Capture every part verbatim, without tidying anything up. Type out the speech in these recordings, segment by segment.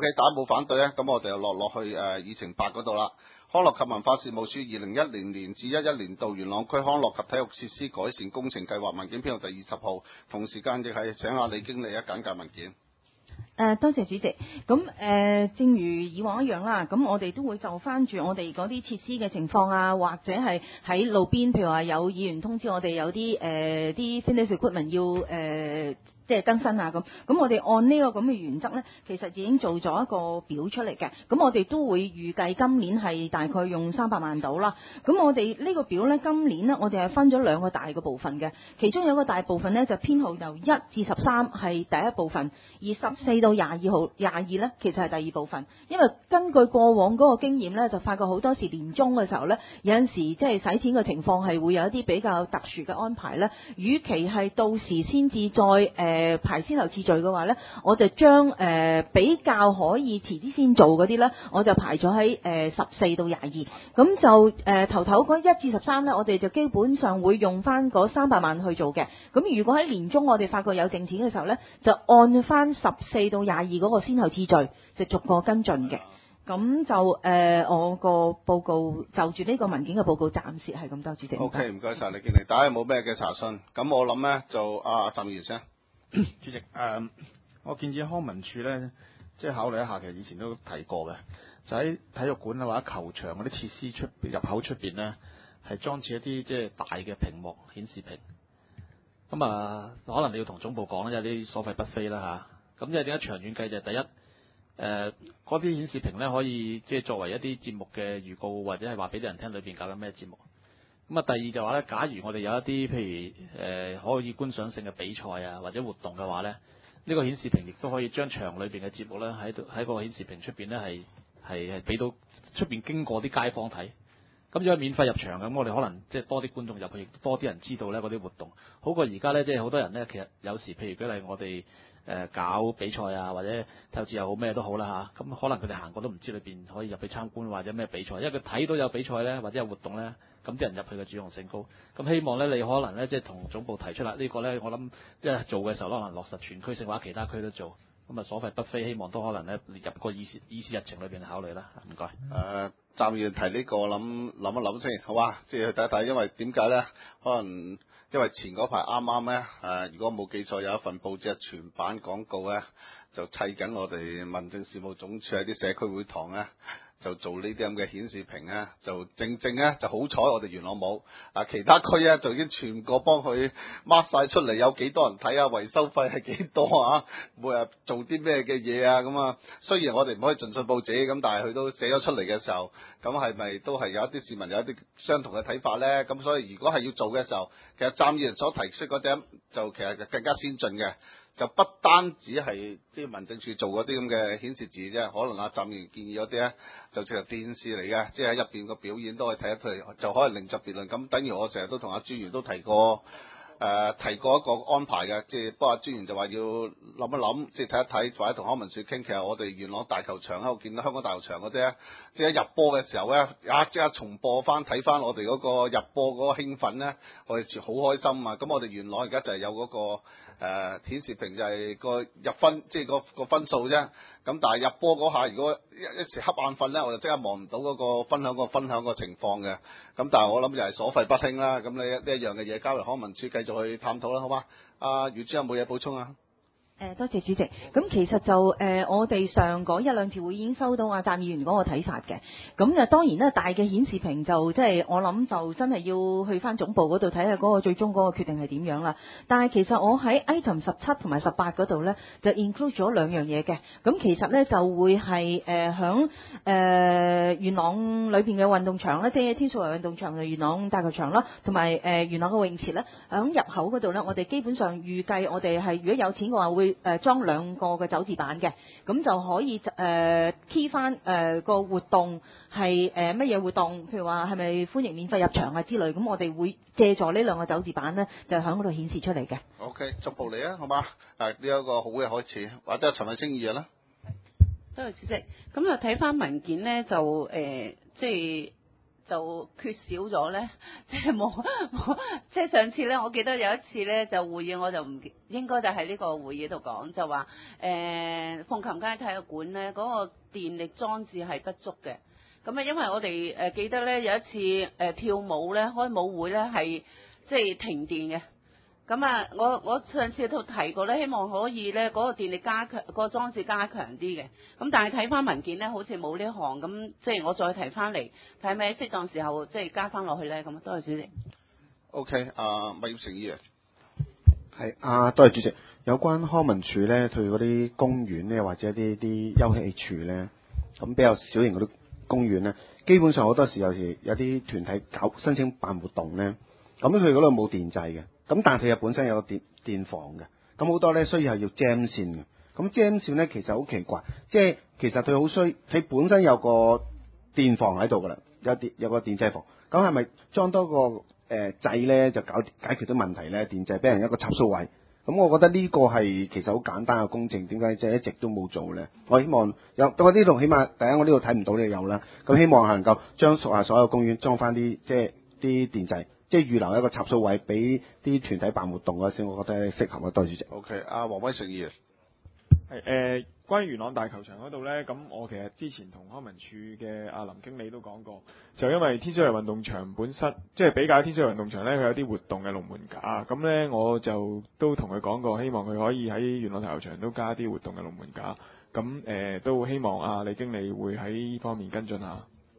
OK， 大家冇反對咧，咁我哋又落落去誒、呃、議程八嗰度啦。康樂及文化事務署二零一零年至一一年度元朗區康樂及體育設施改善工程計劃文件編號第二十號，同時間亦係請下李經理一簡介文件。 誒、呃，多謝主席。咁誒、呃，正如以往一樣啦，咁我哋都會就翻住我哋嗰啲設施嘅情況啊，或者係喺路邊，譬如話有議員通知我哋有啲誒啲 fitness equipment 要誒。呃即係更新啊咁，咁我哋按呢個咁嘅原則呢，其實已經做咗一個表出嚟嘅。咁我哋都會預計今年係大概用三百萬到啦。咁我哋呢個表呢，今年呢，我哋係分咗兩個大嘅部分嘅。其中有一個大部分呢，就編號由一至十三係第一部分，而十四到廿二號廿二呢，其實係第二部分。因為根據過往嗰個經驗呢，就發覺好多時年中嘅時候呢，有陣時即係使錢嘅情況係會有一啲比較特殊嘅安排呢。與其係到時先至再誒。呃誒排先後次序嘅話呢，我就將誒、呃、比較可以遲啲先做嗰啲呢，我就排咗喺誒十四到廿二，咁就誒、呃、頭頭嗰一至十三呢，我哋就基本上會用翻嗰三百萬去做嘅。咁如果喺年中我哋發覺有剩錢嘅時候呢，就按翻十四到廿二嗰個先後次序，就逐個跟進嘅。咁就誒、呃、我個報告就住呢個文件嘅報告暫時係咁多，主席。 O K， 唔該晒李經理，大家有冇咩嘅查詢？咁我諗呢，就阿湛議員先。 主席，誒、呃，我建議康文署咧，即係考慮一下，其實以前都提過嘅，就喺體育館啊或者球場嗰啲設施出入口出邊咧，係裝置一啲即係大嘅屏幕顯示屏。咁啊，可能你要同總部講啦，有啲所費不菲啦嚇。咁即係點解長遠計就係第一，誒嗰啲顯示屏咧可以即係作為一啲節目嘅預告，或者係話俾啲人聽裏邊搞緊咩節目。咁啊，第二就話咧，假如我哋有一啲譬如誒、呃、可以觀賞性嘅比賽啊，或者活動嘅話咧，呢、這個顯示屏亦都可以將場裏邊嘅節目咧喺度喺個顯示屏出邊咧係係係俾到出邊經過啲街坊睇。咁如果免費入場咁，我哋可能即係多啲觀眾入去，亦多啲人知道咧嗰啲活動，好過而家咧即係好多人咧，其實有時譬如舉例我哋誒、呃、搞比賽啊，或者透視又好咩都好啦嚇，咁、啊、可能佢哋行過都唔知裏邊可以入去參觀或者咩比賽，因為佢睇到有比賽咧或者有活動咧。咁啲人入去嘅主動性高，咁希望咧你可能咧即係同總部提出啦，這個、呢個咧我諗即係做嘅時候可能落實全區性或者其他區都做，咁啊所費不菲，希望都可能咧列入個議事議事日程裏邊考慮啦。唔該。 誒，暫時提呢、這個諗諗一諗先，好嘛？即係去睇一睇，因為點解咧？可能因為前嗰排啱啱咧誒，如果冇記錯有一份報紙係全版廣告咧，就砌緊我哋民政事務總署喺啲社區會堂咧。就做呢啲咁嘅顯示屏咧，就正正咧就好彩我哋元朗冇，啊其他區咧就已經全個幫佢 mark 晒出嚟，有幾多人睇啊，維修費係幾多啊，每日做啲咩嘅嘢啊咁啊。雖然我哋唔可以盡信報紙咁，但係佢都寫咗出嚟嘅時候，咁係咪都係有一啲市民有一啲相同嘅睇法咧？咁所以如果係要做嘅時候，其實湛議員所提出嗰點就其實更加先進嘅。就不單止係即係民政處做嗰啲咁嘅顯示字啫，可能阿湛議員建議嗰啲咧，就似係電視嚟嘅，即係喺入邊個表演都可以睇得出嚟，就可以另作別論。咁等於我成日都同阿專員都提過，誒、呃、提過一個安排嘅，即係不過阿專員就話要諗一諗，即係睇一睇，或者同康文署傾。其實我哋元朗大球場喺度見到香港大球場嗰啲咧，即係入波嘅時候咧，啊即刻重播翻睇翻我哋嗰個入波嗰個興奮咧，我哋好開心啊！咁我哋元朗而家就係有嗰、那個。誒、呃、顯示屏就係個入分，即係個個分數啫。咁但係入波嗰下，如果一一時瞌眼瞓咧，我就即刻望唔到嗰個分享個分享個情況嘅。咁但係我諗就係所費不興啦。咁你呢一樣嘅嘢交嚟康文署繼續去探討啦，好嗎？阿余主任有冇嘢補充啊？ 誒多謝主席。咁其實就誒、呃、我哋上嗰一兩次會已經收到阿湛議員嗰個睇法嘅。咁就當然啦，大嘅顯示屏就即係我諗就真係要去翻總部嗰度睇下嗰個最終嗰個決定係點樣啦。但係其實我喺 item 十七同埋十八嗰度咧就 include 咗兩樣嘢嘅。咁其實咧就會係誒響誒元朗裏邊嘅運動場咧，即係天水圍運動場嘅元朗大球場啦，同埋誒元朗嘅泳池咧，響入口嗰度咧，我哋基本上預計我哋係如果有錢嘅話會。誒裝兩個嘅走字板嘅，咁就可以誒、呃、key 翻誒個活動係誒乜嘢活動，譬如話係咪歡迎免費入場啊之類，咁我哋會借助呢兩個走字板咧，就喺嗰度顯示出嚟嘅。 OK，逐步嚟啊，好嘛？誒呢一個好嘅開始，或者陳慧清議員啦。 多謝主席。咁就睇翻文件咧，就誒、呃、即係就缺少咗咧？即係冇冇，即係上次咧，我記得有一次咧就會議，我就唔應該就喺呢個會議度講，就話誒鳳琴街體育館咧嗰個電力裝置係不足嘅。咁啊，因為我哋誒記得咧有一次誒跳舞咧開舞會咧係即係停電嘅。咁啊，我我上次都提過咧，希望可以咧嗰個電力加強，嗰個裝置加強啲嘅。咁但係睇翻文件咧，好似冇呢項，咁即係我再提翻嚟，睇咪適當時候即係加翻落去咧。咁多謝主席。 OK，啊，麥業成議員。 係啊，多謝主席。有關康文署咧，佢嗰啲公園咧，或者一啲啲休憩處咧，咁比較小型嗰啲公園咧，基本上好多時有時有啲團體搞申請辦活動咧，咁佢嗰度冇電掣嘅。咁但係佢本身有個電電房嘅，咁好多咧需要係要 jam 線嘅。咁 jam 線咧其實好奇怪，即係其實佢好衰，佢本身有個電房喺度噶啦，有電有個電掣房。咁係咪裝多個誒掣咧就搞解決到問題咧？電掣俾人一個插數位。咁我覺得呢個係其實好簡單嘅工程，點解即係一直都冇做咧？我希望有，我呢度起碼第一我呢度睇唔到呢有啦。咁希望能夠將屬下所有公園裝翻啲即係啲電掣。即係預留一個插數位俾啲團體辦活動嗰先，我覺得適合啊，多謝主席。 OK，阿黃威成議員。 係誒、呃，關於元朗大球場嗰度咧，咁我其實之前同康文署嘅阿林經理都講過，就因為天水圍運動場本身即係比較天水圍運動場咧，佢有啲活動嘅龍門架，咁咧我就都同佢講過，希望佢可以喺元朗大球場都加啲活動嘅龍門架，咁誒、呃、都希望阿李經理會喺呢方面跟進下。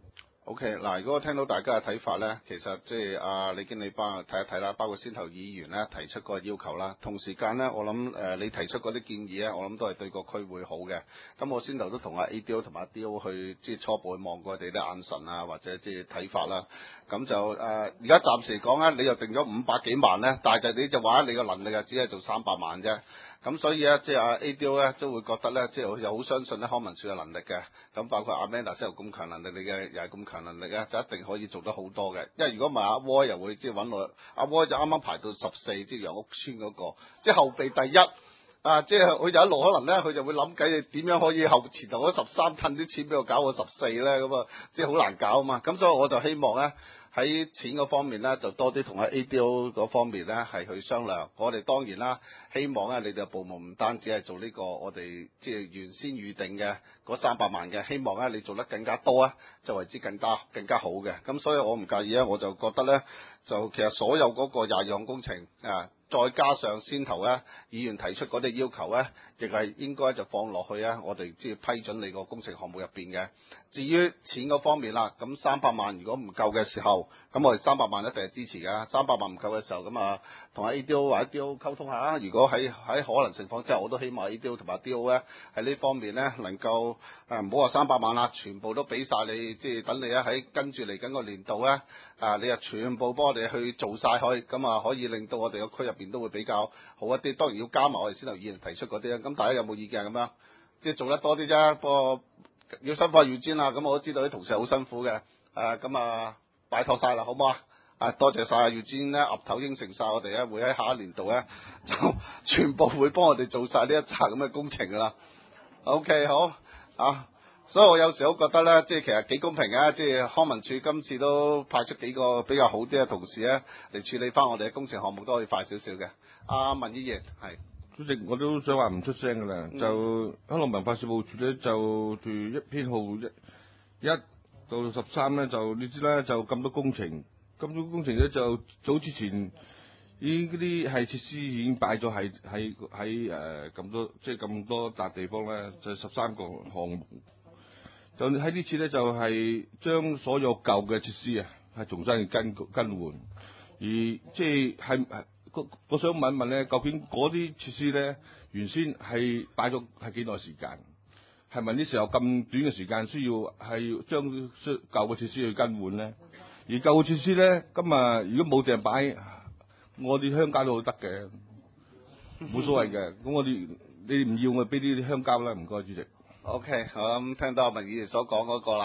OK，嗱，如果我聽到大家嘅睇法咧，其實即係阿李經理幫我睇一睇啦，包括先頭議員咧提出個要求啦，同時間咧，我諗誒、呃、你提出嗰啲建議咧，我諗都係對個區會好嘅。咁我先頭都同阿 A D O 同埋阿 D O 去即係初步去望過佢哋啲眼神啊，或者即係睇法啦。咁就誒而家暫時嚟講咧，你又定咗五百幾萬咧，但係就你就話你個能力啊，只係做三百萬啫。咁所以咧，即係阿 A D O 咧都會覺得咧，即係又好相信咧康文署嘅能力嘅。咁包括阿 Amanda 先有咁強能力，你嘅又係咁強能力咧，就一定可以做得好多嘅。因為如果唔係阿 Roy 又會即係揾我，阿 Roy 就啱啱排到十四，即係楊屋村嗰個，即係後備第一。啊，即係佢就一路可能咧，佢就會諗計你點樣可以後前頭嗰十三褪啲錢俾我搞個十四咧，咁啊，即係好難搞啊嘛。咁所以我就希望咧。喺錢嗰方面咧，就多啲同喺 A D O 嗰方面咧係去商量。我哋當然啦，希望咧你哋部門唔單止係做呢個我哋即係原先預定嘅嗰三百萬嘅，希望咧你做得更加多啊，就為之更加更加好嘅。咁所以我唔介意啊，我就覺得咧，就其實所有嗰個廿樣工程啊，再加上先頭咧議員提出嗰啲要求咧，亦係應該就放落去啊，我哋即係批准你個工程項目入邊嘅。至於錢嗰方面啦，咁三百萬如果唔夠嘅時候，咁我哋三百萬一定係支持㗎。三百萬唔夠嘅時候，咁啊同 A D O 或者 D O 溝通下。如果喺喺可能情況之下，我都希望 A D O 同埋 D O 咧喺呢方面咧能夠誒唔好話三百萬啦，全部都俾晒你，即係等你啊喺跟住嚟緊個年度咧啊，你啊全部幫我哋去做晒佢，咁啊可以令到我哋個區入邊都會比較好一啲。當然要加埋我哋先頭議員提出嗰啲啊。咁大家有冇意見咁樣？即係做得多啲啫，不過。要深化預先啊，咁我都知道啲同事好辛苦嘅，誒咁啊拜託晒啦，好唔好啊？啊多謝晒啊，預先咧岌頭應承晒我哋咧，會喺下一年度咧就全部會幫我哋做晒呢一紮咁嘅工程噶啦。OK 好啊，所以我有時候覺得咧，即係其實幾公平啊，即係康文署今次都派出幾個比較好啲嘅同事咧嚟處理翻我哋嘅工程項目，都可以快少少嘅。阿文議員係。 主席，我都想話唔出聲㗎啦，嗯、就香港文化事務處咧就住一編號一一到十三咧，就你知啦，就咁多工程，咁多工程咧就早之前已經嗰啲係設施已經擺咗喺喺喺誒咁多即係咁多笪地方咧，就十三個項目。就喺呢次咧就係、是、將所有舊嘅設施啊係重新更更換，而即係係。我想問一問咧，究竟嗰啲設施咧，原先係擺咗係幾耐時間？係咪呢時候咁短嘅時間需要係將舊嘅設施去更換咧？而舊嘅設施咧，今日如果冇埞擺，我哋鄉郊都好得嘅，冇所謂嘅。咁我哋你唔要我俾啲鄉郊啦，唔該主席。 OK，我諗聽到阿文議員所講嗰個啦。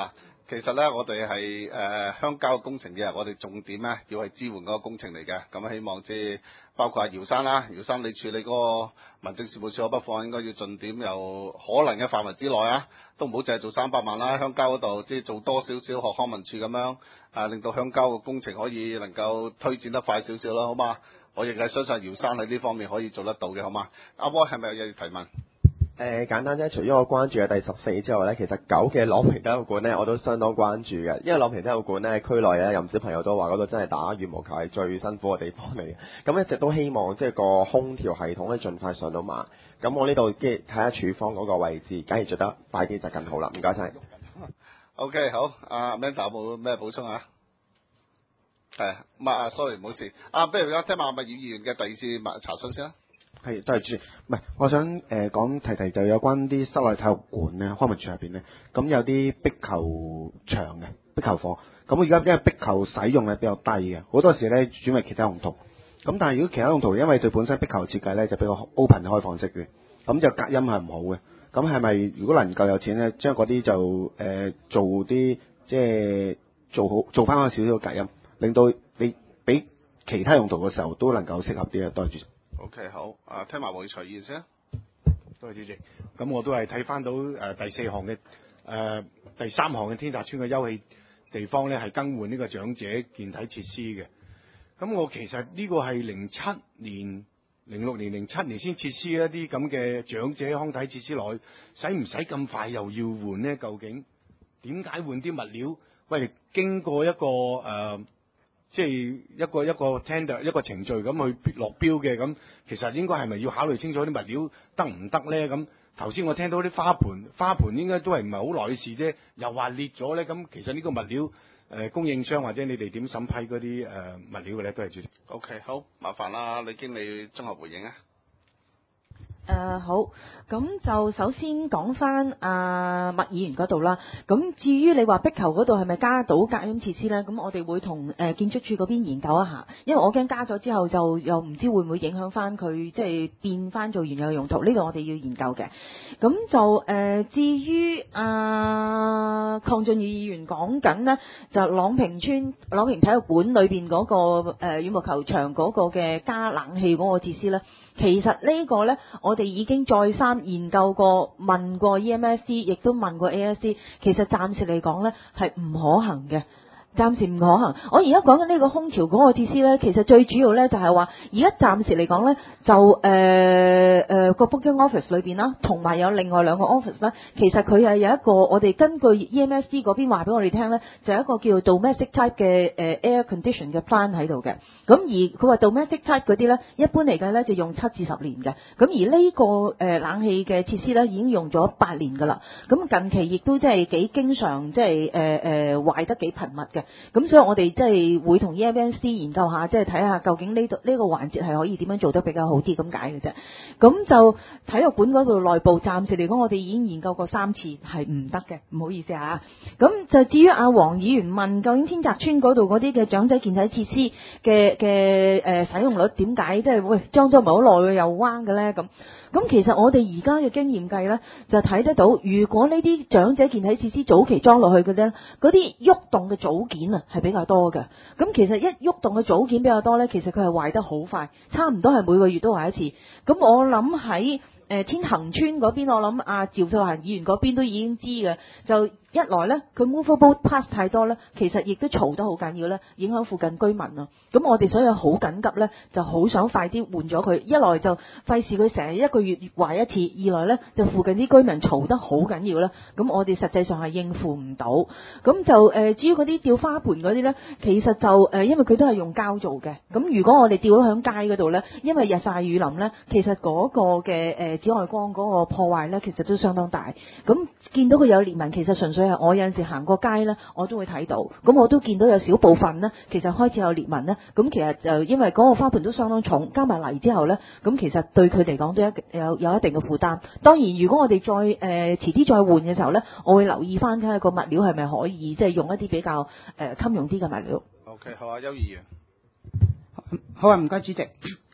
其實咧，我哋係誒鄉郊工程嘅，我哋重點咧要係支援嗰個工程嚟嘅。咁希望即係包括阿姚生啦，姚生你處理嗰個民政事務處，我不妨應該要盡點由可能嘅範圍之內啊，都唔好淨係做三百萬啦。鄉郊嗰度即係做多少少學康文署咁樣啊，令到鄉郊嘅工程可以能夠推展得快少少啦，好嘛？我亦係相信姚生喺呢方面可以做得到嘅，好嘛？阿波係咪有嘢要提問？ 誒、呃、簡單啫，除咗我關注嘅第十四之外咧，其實九嘅朗屏體育館咧，我都相當關注嘅，因為朗屏體育館咧，區內咧有唔少朋友都話嗰度真係打羽毛球係最辛苦嘅地方嚟嘅。咁一直都希望即係個空調系統咧盡快上到馬。咁我呢度即係睇下處方嗰個位置，假如做得快啲就更好啦。唔該晒。 OK， 好，阿 Amanda 有冇咩補充啊？係，唔係啊 ，sorry， 唔好意思。啊，不如而家聽下麥議員嘅第二次查詢先啦。 係，多謝主席。唔係，我想誒講、呃、提提就有關啲室內體育館咧，康文署入邊咧，咁有啲壁球場嘅壁球房。咁而家因為壁球使用係比較低嘅，好多時咧轉為其他用途。咁但係如果其他用途，因為佢本身壁球設計咧就比較 open 開放式嘅，咁就隔音係唔好嘅。咁係咪如果能夠有錢咧，將嗰啲就誒、呃、做啲即係做好做翻少少隔音，令到你俾其他用途嘅時候都能夠適合啲啊？多謝主席。 OK， 好，啊，聽埋黃徐議員先。 多謝主席。咁我都係睇翻到誒、呃、第四項嘅誒第三項嘅天澤村嘅休憩地方咧，係更換呢個長者健體設施嘅。咁我其實呢個係零七年、零六年、零七年先設施一啲咁嘅長者康體設施落去，使唔使咁快又要換呢？究竟點解換啲物料？喂，經過一個誒。呃即係一個一個 tender 一個程序咁去落標嘅，咁其實應該係咪要考慮清楚啲物料得唔得咧？咁頭先我聽到啲花盆，花盆應該都係唔係好耐嘅事啫，又話裂咗咧。咁其實呢個物料誒、呃、供應商或者你哋點審批嗰啲誒物料嘅咧？都係主席。 OK， 好，麻煩啦，李經理綜合回應啊。 誒、呃、好，咁就首先講翻阿麥議員嗰度啦。咁至於你話壁球嗰度係咪加到隔音設施呢？咁我哋會同誒、呃、建築署嗰邊研究一下，因為我驚加咗之後就又唔知會唔會影響翻佢，即係變翻做原有嘅用途。呢個我哋要研究嘅。咁就誒、呃、至於阿鄺俊宇議員講緊呢，就朗屏村朗屏體育館裏邊嗰、那個誒、呃、羽毛球場嗰個嘅加冷氣嗰個設施呢。其實呢個呢，我哋已經再三研究過，問過 E M S C， 亦都問過 A S C， 其實暫時嚟講呢係唔可行嘅。暫時唔可行。我而家講緊呢個空調嗰個設施呢，其實最主要呢就係話，而家暫時嚟講呢，就誒誒個 booking office 裏邊啦，同埋有另外兩個 office 呢，其實佢係有一個我哋根據 E M S C 嗰邊話俾我哋聽呢，就係一個叫做 domestic type 嘅誒 air condition 嘅 plan 喺度嘅。咁而佢話 domestic type 嗰啲呢，一般嚟計呢就用七至十年嘅。咁而呢個誒冷氣嘅設施呢，已經用咗八年㗎啦。咁近期亦都即係幾經常即係誒誒壞得幾頻密嘅。咁所以我哋即係會同 E M S C 研究下，即係睇下究竟呢度呢個環節係可以點樣做得比較好啲咁解嘅啫。咁就體育館嗰度內部暫時嚟講，我哋已經研究過三次係唔得嘅，唔好意思啊。咁就至於阿黃議員問究竟天澤村嗰度嗰啲嘅長者健體設施嘅嘅誒使用率點解即係喂裝咗唔係好耐又彎嘅咧咁？咁其實我哋而家嘅經驗計呢，就睇得到，如果呢啲長者健體設施早期裝落去嘅啫，嗰啲喐動嘅組件啊係比較多嘅。咁其實一喐動嘅組件比較多呢，其實佢係壞得好快，差唔多係每個月都壞一次。咁我諗喺誒天恒村嗰邊，我諗阿趙秀嫻議員嗰邊都已經知嘅，就一來呢，佢 movable parts 太多呢，其實亦都嘈得好緊要呢，影響附近居民啊。咁我哋所以好緊急呢，就好想快啲換咗佢。一來就費事佢成日一個月壞一次，二來呢，就附近啲居民嘈得好緊要啦。咁我哋實際上係應付唔到。咁就誒、呃、至於嗰啲吊花盆嗰啲呢，其實就誒、呃、因為佢都係用膠做嘅。咁如果我哋吊咗響街嗰度呢，因為日曬雨淋呢，其實嗰個嘅誒、呃、紫外光嗰個破壞呢，其實都相當大。咁見到佢有裂紋，其實純粹係我有陣時行過街呢，我都會睇到。咁我都見到有少部分呢，其實開始有裂紋呢。咁其實就因為嗰個花盆都相當重，加埋泥之後呢，咁其實對佢嚟講都一有有一定嘅負擔。當然，如果我哋再誒、呃、遲啲再換嘅時候呢，我會留意翻睇下個物料係咪可以即係用一啲比較誒襟用啲嘅物料。 OK， 好啊，邱議員。 好啊，唔該主席。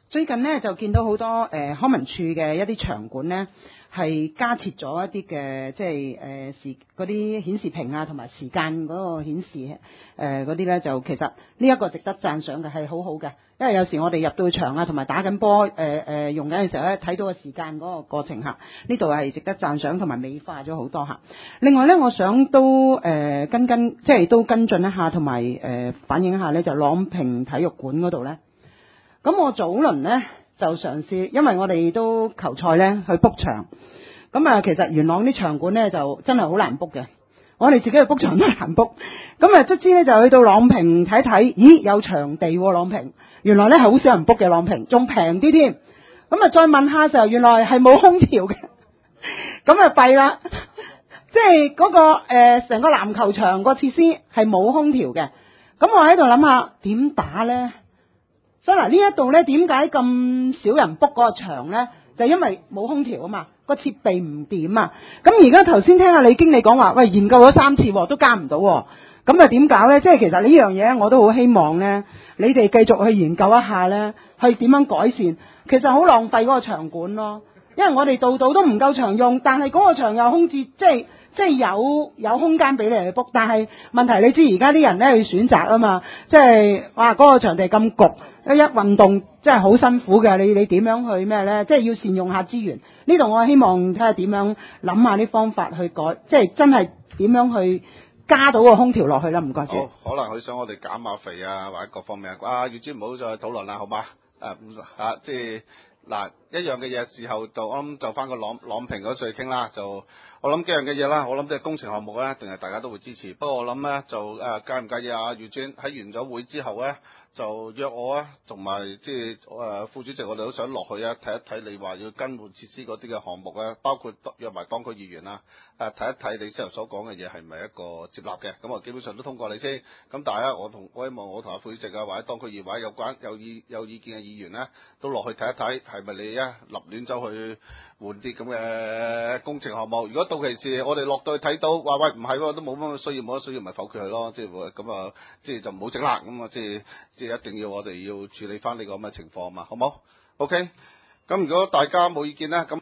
最近呢，就見到好多誒、呃、康文署嘅一啲場館呢，係加設咗一啲嘅即係誒時嗰啲顯示屏啊，同埋時間嗰個顯示誒嗰啲呢，就其實呢一個值得讚賞嘅係好好嘅，因為有時我哋入到場啊，同埋打緊波誒誒用緊嘅時候咧，睇到個時間嗰個過程嚇，呢度係值得讚賞同埋美化咗好多嚇。另外呢，我想都誒、呃、跟跟即係都跟進一下，同埋誒反映一下呢，就朗屏體育館嗰度呢。咁我早輪呢就嘗試，因為我哋都球賽呢去 book 場，咁啊其實元朗啲場館呢就真係好難 book 嘅，我哋自己去 book 場都難 book，咁啊卒之呢就去到朗屏睇睇，咦有場地喎朗屏，原來呢係好少人 book 嘅朗屏，仲平啲添，咁啊再問下就原來係冇空調嘅，咁啊弊啦，即係嗰個誒成個籃球場個設施係冇空調嘅，咁我喺度諗下點打呢？所以嗱，呢一度咧點解咁少人 book 嗰個場咧？就因為冇空調啊嘛，個設備唔掂啊。咁而家頭先聽下李經理講話，喂研究咗三次都加唔到，咁啊點搞咧？即係其實呢樣嘢我都好希望咧，你哋繼續去研究一下咧，去點樣改善。其實好浪費嗰個場館咯，因為我哋度度都唔夠場用，但係嗰個場又空置，即係即係有有空間俾你去 book。但係問題你知而家啲人咧去選擇啊嘛，即係哇嗰個場地咁焗。一運動真係好辛苦嘅，你你點樣去咩呢？即係要善用下資源。呢度我希望睇下點樣諗下啲方法去改，即係真係點樣去加到個空調落去啦。唔該。 好，可能佢想我哋減下肥啊，或者各方面啊，月珠唔好再討論啦，好嘛？誒、啊，啊，即係嗱一樣嘅嘢，時候就我諗就翻個朗朗屏嗰度去傾啦。就我諗幾樣嘅嘢啦，我諗即係工程項目咧，定係大家都會支持。不過我諗咧就誒、啊、介唔介意啊？月珠喺完咗會之後咧。就約我啊，同埋即係誒副主席，我哋都想落去啊，睇一睇你話要更換設施嗰啲嘅項目啊，包括約埋當區議員啦，誒睇一睇你之後所講嘅嘢係咪一個接納嘅，咁啊基本上都通過你先。咁但係咧，我同我希望我同阿副主席啊，或者當區議委有關有意有意見嘅議員咧，都落去睇一睇，係咪你啊立亂走去換啲咁嘅工程項目？如果到期時我哋落到去睇到話喂唔係喎，都冇乜需要，冇乜需要咪否決佢咯，即係咁啊，即係就唔好整啦，咁啊即係即係一定要我哋要處理翻呢個咁嘅情況嘛，好冇 ？OK，咁如果大家冇意見咧，咁。